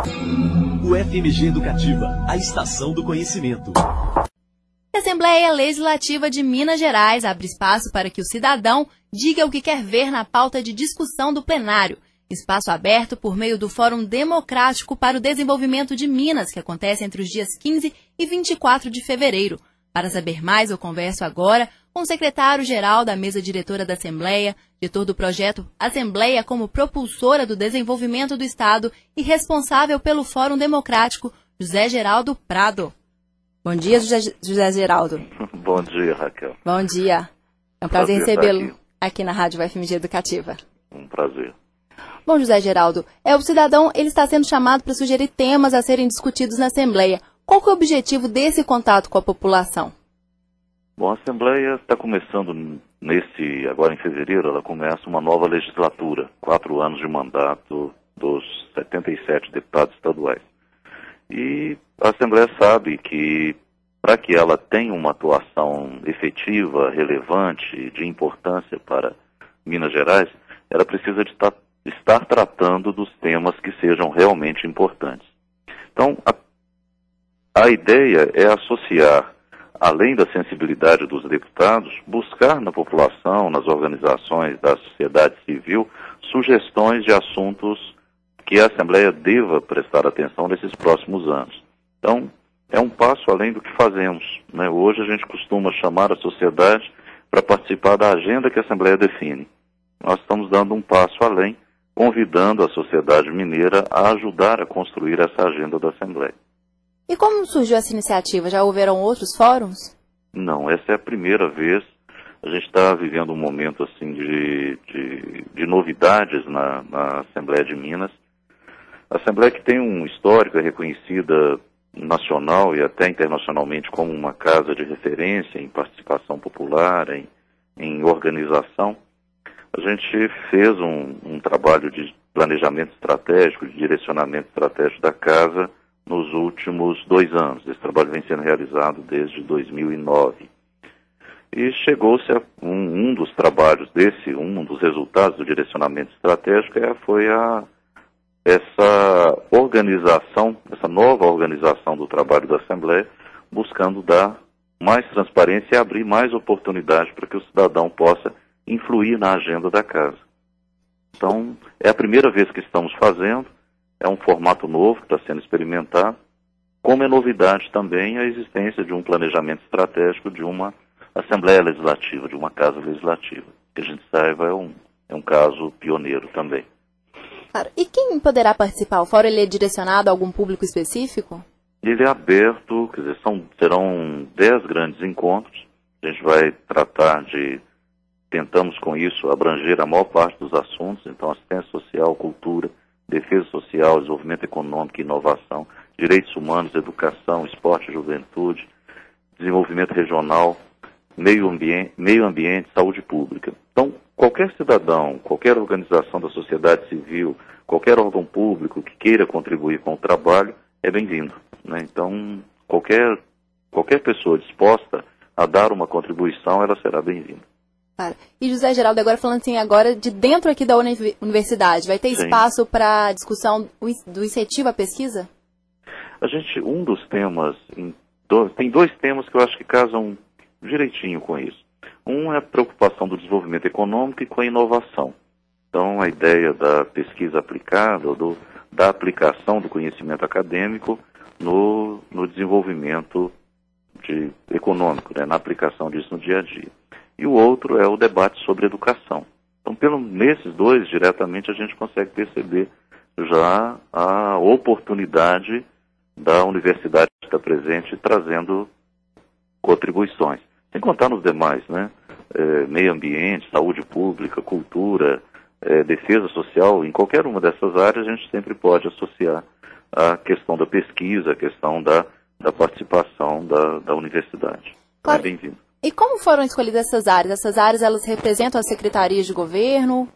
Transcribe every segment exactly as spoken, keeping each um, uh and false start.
O F M G Educativa, a estação do conhecimento. A Assembleia Legislativa de Minas Gerais abre espaço para que o cidadão diga o que quer ver na pauta de discussão do plenário. Espaço aberto por meio do Fórum Democrático para o Desenvolvimento de Minas, que acontece entre os dias quinze e vinte e quatro de fevereiro. Para saber mais, eu converso agora com o secretário-geral da mesa diretora da Assembleia, diretor do projeto Assembleia como propulsora do desenvolvimento do Estado e responsável pelo Fórum Democrático, José Geraldo Prado. Bom dia, José, José Geraldo. Bom dia, Raquel. Bom dia. É um prazer, prazer recebê-lo aqui. aqui na Rádio F M G Educativa. Um prazer. Bom, José Geraldo, é, o cidadão ele está sendo chamado para sugerir temas a serem discutidos na Assembleia. Qual que é o objetivo desse contato com a população? Bom, a Assembleia está começando, nesse, agora em fevereiro, ela começa uma nova legislatura, quatro anos de mandato dos setenta e sete deputados estaduais. E a Assembleia sabe que, para que ela tenha uma atuação efetiva, relevante, de importância para Minas Gerais, ela precisa de estar, estar tratando dos temas que sejam realmente importantes. Então, a A ideia é associar, além da sensibilidade dos deputados, buscar na população, nas organizações da sociedade civil, sugestões de assuntos que a Assembleia deva prestar atenção nesses próximos anos. Então, é um passo além do que fazemos, né? Hoje a gente costuma chamar a sociedade para participar da agenda que a Assembleia define. Nós estamos dando um passo além, convidando a sociedade mineira a ajudar a construir essa agenda da Assembleia. E como surgiu essa iniciativa? Já houveram outros fóruns? Não, essa é a primeira vez. A gente está vivendo um momento assim de, de, de novidades na, na Assembleia de Minas. A Assembleia que tem um histórico, é reconhecida nacional e até internacionalmente como uma casa de referência em participação popular, em, em organização. A gente fez um, um trabalho de planejamento estratégico, de direcionamento estratégico da casa nos últimos dois anos. Esse trabalho vem sendo realizado desde dois mil e nove. E chegou-se a um, um dos trabalhos desse, um dos resultados do direcionamento estratégico é, foi a, essa organização, essa nova organização do trabalho da Assembleia, buscando dar mais transparência e abrir mais oportunidade para que o cidadão possa influir na agenda da casa. Então, é a primeira vez que estamos fazendo. É um formato novo que está sendo experimentado, como é novidade também a existência de um planejamento estratégico de uma Assembleia Legislativa, de uma Casa Legislativa. Que a gente saiba é um, é um caso pioneiro também. Claro. E quem poderá participar? O fórum ele é direcionado a algum público específico? Ele é aberto, quer dizer, são, serão dez grandes encontros. A gente vai tratar de, tentamos com isso abranger a maior parte dos assuntos, então assistência social, cultura, defesa social, desenvolvimento econômico e inovação, direitos humanos, educação, esporte e juventude, desenvolvimento regional, meio ambiente, meio ambiente, saúde pública. Então, qualquer cidadão, qualquer organização da sociedade civil, qualquer órgão público que queira contribuir com o trabalho, é bem-vindo, né? Então, qualquer, qualquer pessoa disposta a dar uma contribuição, ela será bem-vinda. Claro. E José Geraldo, agora falando assim, agora de dentro aqui da universidade, vai ter Sim. espaço para discussão do incentivo à pesquisa? A gente, um dos temas, tem dois temas que eu acho que casam direitinho com isso. Um é a preocupação do desenvolvimento econômico e com a inovação. Então, a ideia da pesquisa aplicada, ou do, da aplicação do conhecimento acadêmico no, no desenvolvimento de, econômico, né, na aplicação disso no dia a dia. E o outro é o debate sobre educação. Então, pelo, nesses dois, diretamente, a gente consegue perceber já a oportunidade da universidade estar presente trazendo contribuições. Sem contar nos demais, né? É, meio ambiente, saúde pública, cultura, é, defesa social, em qualquer uma dessas áreas a gente sempre pode associar a questão da pesquisa, a questão da, da participação da, da universidade. Claro. É bem-vindo. E como foram escolhidas essas áreas? Essas áreas, elas representam as secretarias de governo?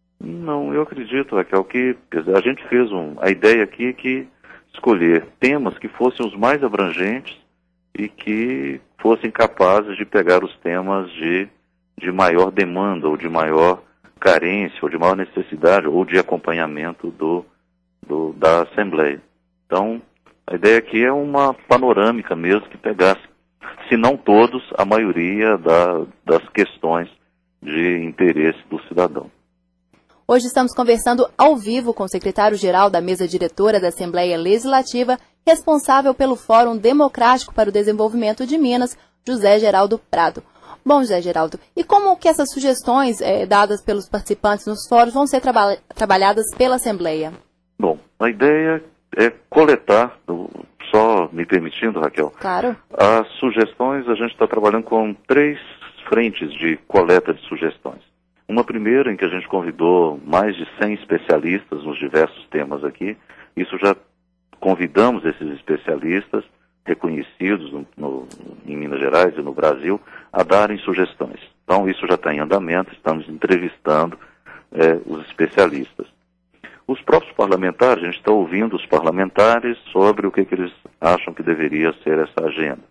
Não, eu acredito, Raquel, que quer dizer, a gente fez um... A ideia aqui é que escolher temas que fossem os mais abrangentes e que fossem capazes de pegar os temas de, de maior demanda ou de maior carência ou de maior necessidade ou de acompanhamento do, do, da Assembleia. Então, a ideia aqui é uma panorâmica mesmo que pegasse, se não todos, a maioria da, das questões de interesse do cidadão. Hoje estamos conversando ao vivo com o secretário-geral da mesa diretora da Assembleia Legislativa, responsável pelo Fórum Democrático para o Desenvolvimento de Minas, José Geraldo Prado. Bom, José Geraldo, e como que essas sugestões é, dadas pelos participantes nos fóruns vão ser traba trabalhadas pela Assembleia? Bom, a ideia é coletar, só me permitindo, Raquel, claro, as sugestões. A gente está trabalhando com três frentes de coleta de sugestões. Uma primeira em que a gente convidou mais de cem especialistas nos diversos temas aqui. Isso já convidamos esses especialistas reconhecidos no, no, em Minas Gerais e no Brasil a darem sugestões. Então isso já está em andamento, estamos entrevistando é, os especialistas. Os próprios parlamentares, a gente está ouvindo os parlamentares sobre o que, que eles acham que deveria ser essa agenda.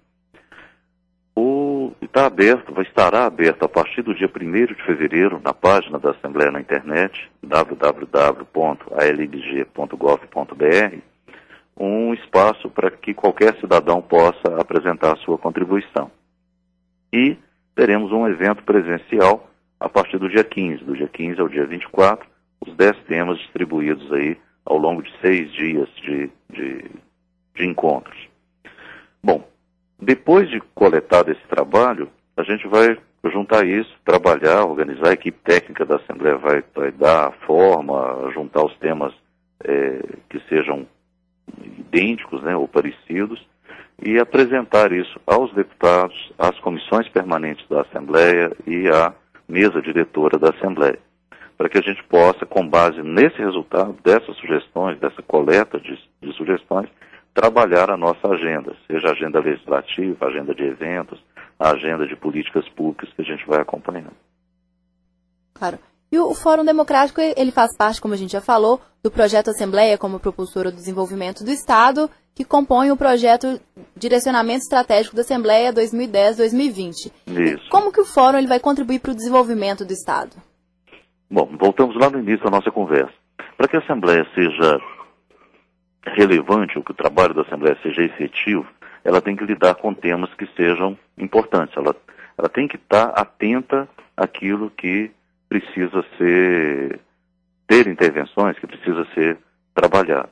Está aberto, vai estar aberto a partir do dia primeiro de fevereiro na página da Assembleia na internet, w w w ponto a l m g ponto gov ponto b r, um espaço para que qualquer cidadão possa apresentar a sua contribuição. E teremos um evento presencial a partir do dia quinze, do dia quinze ao dia vinte e quatro, os dez temas distribuídos aí ao longo de seis dias de, de, de encontros. Bom, depois de coletado esse trabalho, a gente vai juntar isso, trabalhar, organizar, a equipe técnica da Assembleia vai, vai dar a forma, juntar os temas é, que sejam idênticos, né, ou parecidos, e apresentar isso aos deputados, às comissões permanentes da Assembleia e à mesa diretora da Assembleia, para que a gente possa, com base nesse resultado, dessas sugestões, dessa coleta de, de sugestões, trabalhar a nossa agenda, seja a agenda legislativa, a agenda de eventos, a agenda de políticas públicas que a gente vai acompanhando. Claro. E o Fórum Democrático, ele faz parte, como a gente já falou, do projeto Assembleia como propulsora do desenvolvimento do Estado, que compõe o projeto Direcionamento Estratégico da Assembleia dois mil e dez a dois mil e vinte. Isso. Como que o Fórum ele vai contribuir para o desenvolvimento do Estado? Bom, voltamos lá no início da nossa conversa. Para que a Assembleia seja relevante, ou que o trabalho da Assembleia seja efetivo, ela tem que lidar com temas que sejam importantes. Ela, ela tem que estar atenta àquilo que precisa ser, ter intervenções, que precisa ser trabalhado.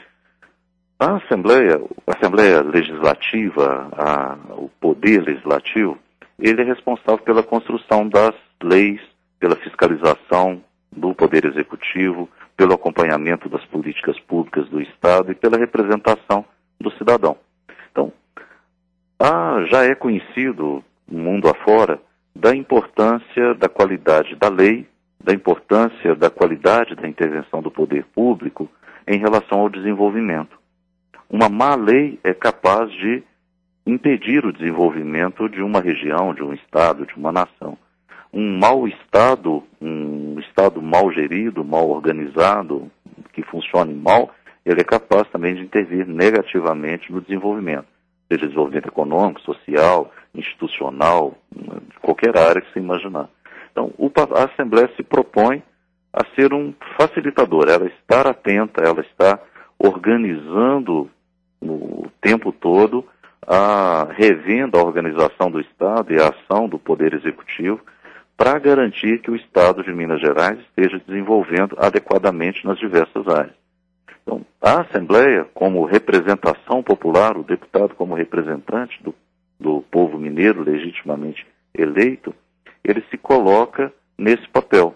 A Assembleia, a Assembleia Legislativa, a, o Poder Legislativo, ele é responsável pela construção das leis, pela fiscalização do Poder Executivo, pelo acompanhamento das políticas públicas do Estado e pela representação do cidadão. Então, ah, já é conhecido, mundo afora, da importância da qualidade da lei, da importância da qualidade da intervenção do poder público em relação ao desenvolvimento. Uma má lei é capaz de impedir o desenvolvimento de uma região, de um Estado, de uma nação. Um mau Estado, um Estado mal gerido, mal organizado, que funcione mal, ele é capaz também de intervir negativamente no desenvolvimento, seja desenvolvimento econômico, social, institucional, de qualquer área que você imaginar. Então, a Assembleia se propõe a ser um facilitador, ela estar atenta, ela está organizando o tempo todo, a, revendo a organização do Estado e a ação do Poder Executivo, para garantir que o Estado de Minas Gerais esteja desenvolvendo adequadamente nas diversas áreas. Então, a Assembleia, como representação popular, o deputado como representante do, do povo mineiro legitimamente eleito, ele se coloca nesse papel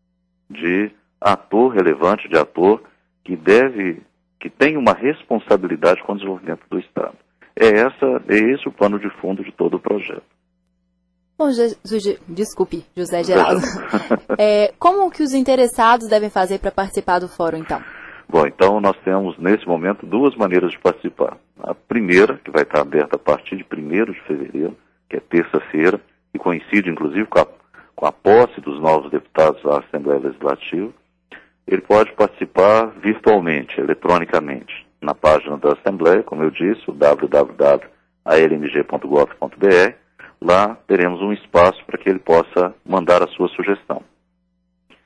de ator relevante, de ator que deve, que tem uma responsabilidade com o desenvolvimento do Estado. É, essa, é esse o pano de fundo de todo o projeto. Bom, desculpe, José Geraldo. É, como que os interessados devem fazer para participar do fórum, então? Bom, então nós temos, nesse momento, duas maneiras de participar. A primeira, que vai estar aberta a partir de primeiro de fevereiro, que é terça-feira, e coincide, inclusive, com a, com a posse dos novos deputados à Assembleia Legislativa. Ele pode participar virtualmente, eletronicamente, na página da Assembleia, como eu disse, o w w w ponto a l m g ponto gov ponto b r. Lá teremos um espaço para que ele possa mandar a sua sugestão.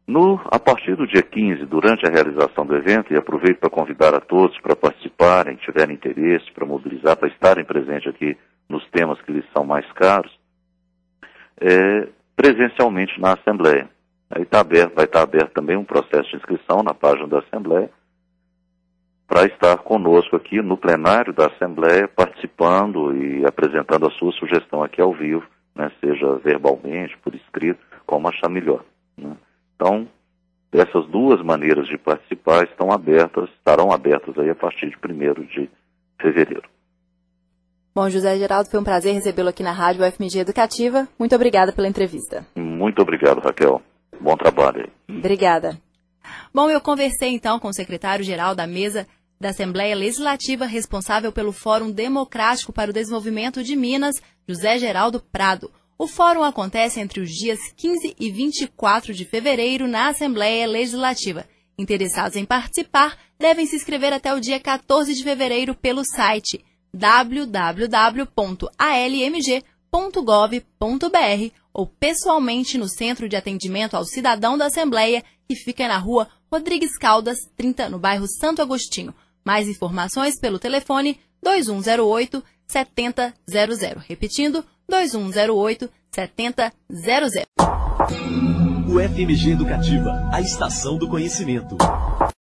No, a partir do dia quinze, durante a realização do evento, e aproveito para convidar a todos para participarem, tiverem interesse, para mobilizar, para estarem presentes aqui nos temas que lhes são mais caros, é, presencialmente na Assembleia. Aí tá aberto, vai estar aberto também um processo de inscrição na página da Assembleia, para estar conosco aqui no plenário da Assembleia, participando e apresentando a sua sugestão aqui ao vivo, né, seja verbalmente, por escrito, como achar melhor, né. Então, essas duas maneiras de participar estão abertas, estarão abertas aí a partir de primeiro de fevereiro. Bom, José Geraldo, foi um prazer recebê-lo aqui na Rádio U F M G Educativa. Muito obrigada pela entrevista. Muito obrigado, Raquel. Bom trabalho aí. Obrigada. Bom, eu conversei então com o secretário-geral da mesa da Assembleia Legislativa responsável pelo Fórum Democrático para o Desenvolvimento de Minas, José Geraldo Prado. O fórum acontece entre os dias quinze e vinte e quatro de fevereiro na Assembleia Legislativa. Interessados em participar devem se inscrever até o dia quatorze de fevereiro pelo site w w w ponto a l m g ponto gov ponto b r ou pessoalmente no Centro de Atendimento ao Cidadão da Assembleia, que fica na rua Rodrigues Caldas, trinta, no bairro Santo Agostinho. Mais informações pelo telefone dois um zero oito, sete zero zero zero. Repetindo, dois um zero oito, sete zero zero zero. U F M G Educativa, a estação do conhecimento.